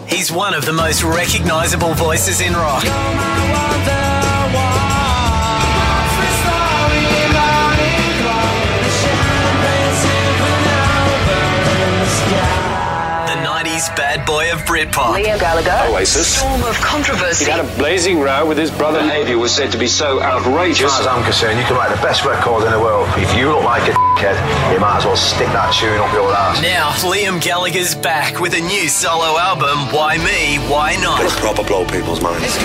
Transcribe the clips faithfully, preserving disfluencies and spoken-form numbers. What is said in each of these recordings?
He's one of the most recognisable voices in rock. Bad boy of Britpop. Liam Gallagher. Oasis. Storm of controversy. He had a blazing row with his brother. The behaviour was said to be so outrageous. As far as I'm concerned, you can write the best record in the world. If you look like a dickhead, you might as well stick that tune up your ass. Now, Liam Gallagher's back with a new solo album, Why Me, Why Not? It'll proper blow people's minds.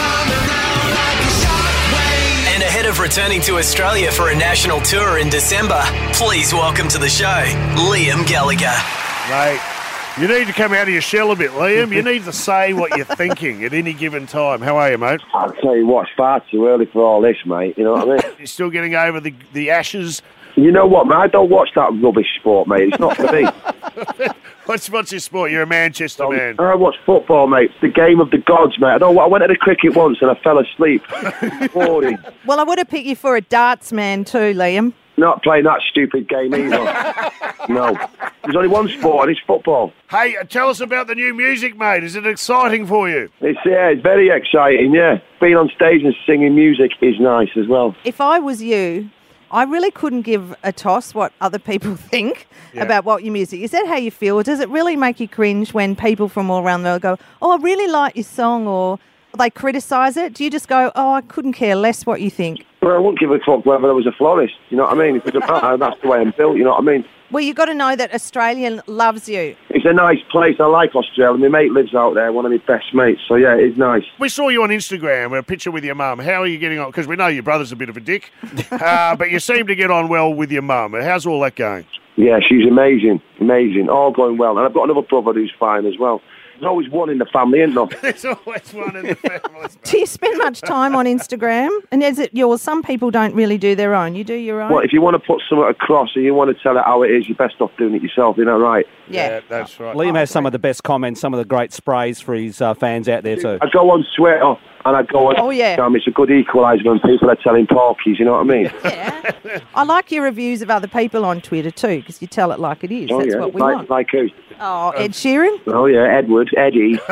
And ahead of returning to Australia for a national tour in December, please welcome to the show, Liam Gallagher. Mate. You need to come out of your shell a bit, Liam. You need to say what you're thinking at any given time. How are you, mate? I'll tell you what, it's far too early for all this, mate. You know what I mean? You're still getting over the the ashes. You know what, mate? I don't watch that rubbish sport, mate. It's not for me. what's what's your sport? You're a Manchester I, man. I watch football, mate. It's the game of the gods, mate. I don't. I went to the cricket once and I fell asleep. Boring. Well, I would have picked you for a darts man too, Liam. Not playing that stupid game either. No. There's only one sport and it's football. Hey, uh, tell us about the new music, mate. Is it exciting for you? It's, yeah, it's very exciting, yeah. Being on stage and singing music is nice as well. If I was you, I really couldn't give a toss what other people think yeah. about what your music. Is that how you feel? Does it really make you cringe when people from all around the world go, oh, I really like your song, or they criticise it? Do you just go, oh, I couldn't care less what you think? Well, I wouldn't give a fuck whether I was a florist, you know what I mean? If it's a matter, that's the way I'm built, you know what I mean? Well, you've got to know that Australian loves you. It's a nice place. I like Australia. My mate lives out there, one of my best mates. So, yeah, it's nice. We saw you on Instagram, a picture with your mum. How are you getting on? Because we know your brother's a bit of a dick. uh, but you seem to get on well with your mum. How's all that going? Yeah, she's amazing. Amazing. All going well. And I've got another brother who's fine as well. There's always one in the family, isn't there? There's always one in the family. Do you spend much time on Instagram? And is it yours? Some people don't really do their own. You do your own? Well, if you want to put something across and you want to tell it how it is, you're best off doing it yourself, isn't that right? Yeah. yeah, that's right. Liam has some of the best comments, some of the great sprays for his uh, fans out there too. I go on Twitter and I go on Oh, yeah. Instagram. It's a good equaliser when people are telling porkies, you know what I mean? Yeah. I like your reviews of other people on Twitter too, because you tell it like it is. Oh, That's yeah. what we like, want. Like who? Oh, Ed Sheeran? Oh, yeah, Edward, Eddie.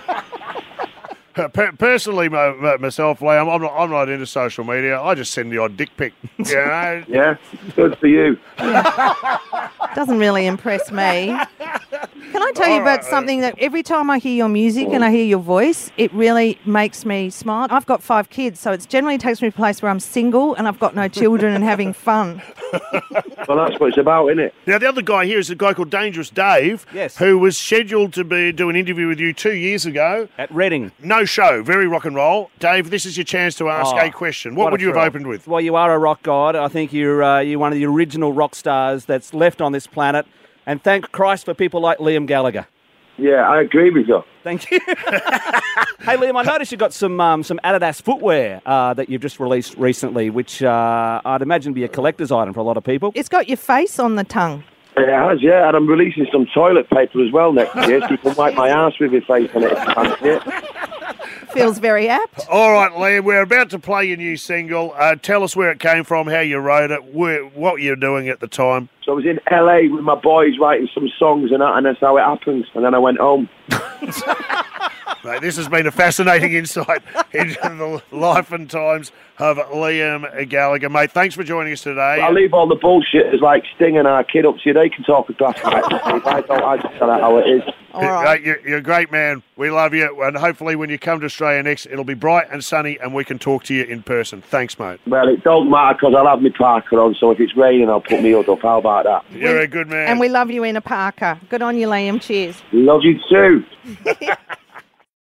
Per- personally, my, my, myself, Liam, I'm not, I'm not into social media. I just send the odd dick pic. You know? Yeah, good for you. Doesn't really impress me. Can I tell you All about right, something that every time I hear your music and I hear your voice, it really makes me smile? I've got five kids, so it generally takes me to a place where I'm single and I've got no children and having fun. Well, that's what it's about, isn't it? Now, the other guy here is a guy called Dangerous Dave, Yes. who was scheduled to be do an interview with you two years ago. At Reading. No show, very rock and roll. Dave, this is your chance to ask Oh, a question. What, what would a you have thrill. opened with? Well, you are a rock god. I think you're uh, you're one of the original rock stars that's left on this planet. And thank Christ for people like Liam Gallagher. Yeah, I agree with you. Thank you. Hey, Liam, I noticed you've got some um, some Adidas footwear uh, that you've just released recently, which uh, I'd imagine be a collector's item for a lot of people. It's got your face on the tongue. It has, yeah, and I'm releasing some toilet paper as well next year, so you can wipe my ass with your face on it if you fancy it. Feels very apt. All right, Liam, we're about to play your new single. Uh, tell us where it came from, how you wrote it, where, what you were doing at the time. So I was in L A with my boys writing some songs and that, and that's how it happened. And then I went home. Mate, this has been a fascinating insight into the life and times of Liam Gallagher. Mate, thanks for joining us today. I'll leave all the bullshitters like Sting and our kid up to you. They can talk about it. I don't, I just tell it how it is. All right. Mate, you're, you're a great man. We love you. And hopefully when you come to Australia next, it'll be bright and sunny and we can talk to you in person. Thanks, mate. Well, it don't matter because I'll have my parker on, so if it's raining, I'll put my hood up. How about that? You're a good man. And we love you in a parka. Good on you, Liam. Cheers. Love you too.